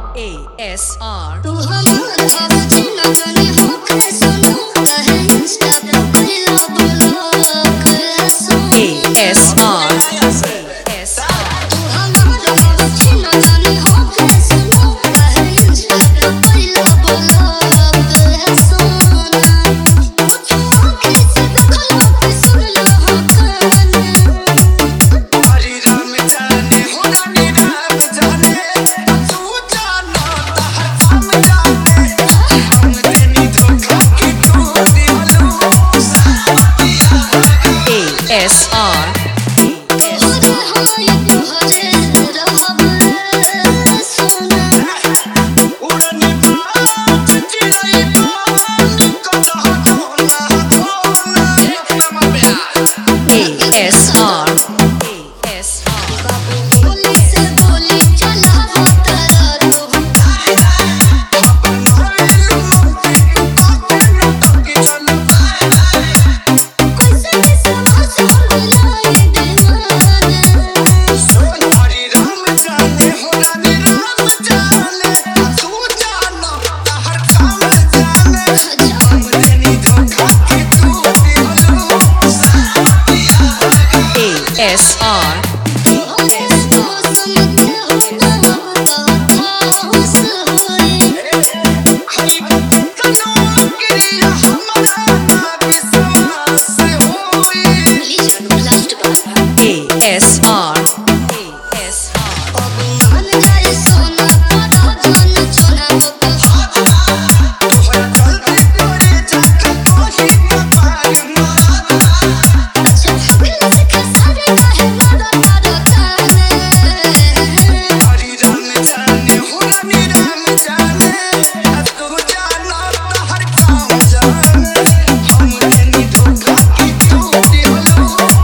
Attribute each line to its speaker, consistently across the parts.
Speaker 1: ASR
Speaker 2: तू हमार हवा जिन्ना जाने होके सुनो कहे इंस्टा पे पहला ब्लॉक सुनो
Speaker 1: ASR
Speaker 2: तू हमार हवा जिन्ना जाने होके सुनो कहे इंस्टा पे पहला ब्लॉक सुनो कुछ आँखें से देखलो कि सुन लो हाँ कान
Speaker 3: हरी राम जाने हो रानी राम जाने तू जानो तहर हम जाने हम तेरी धोखा की तू दिलू
Speaker 1: ASR
Speaker 2: तोहरे हाय तोहरे रहब सोना
Speaker 3: उड़ने बात चिड़ै बान कतह कोना कोना नमः प्यार
Speaker 1: ASR
Speaker 2: बोली से बोली चलावो तारा तू
Speaker 3: अपन मोइलू काके न तकी चल
Speaker 2: कैसे विश्वास हो मिलाई दीवाना
Speaker 3: सोन हरी राम जाने हो रानी राम जाने तू जानो तहर हम जाने हम तेरी धोखा की तू दिलू
Speaker 1: ASR
Speaker 2: तोहरे मौसम के होना बतास होई
Speaker 3: हई तनो क्रिया हमारा ना विश्वास होई
Speaker 2: प्लीज लास्ट बार
Speaker 1: ASR
Speaker 2: अब मान जाए सोना पड़ा जान चुना
Speaker 3: तोहर गलती तोरे जाके कोही न पार मार
Speaker 2: अच्छा फिर से सारे काहे मारा तारा काने
Speaker 3: हरी राम जाने हो रानी राम जाने तू जानो तहर काम जाने हम तेरी धोखा की तू दिलू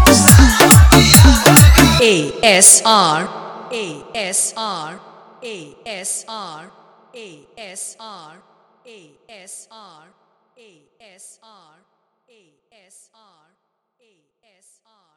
Speaker 1: ASR ASR ASR ASR ASR ASR ASR ASR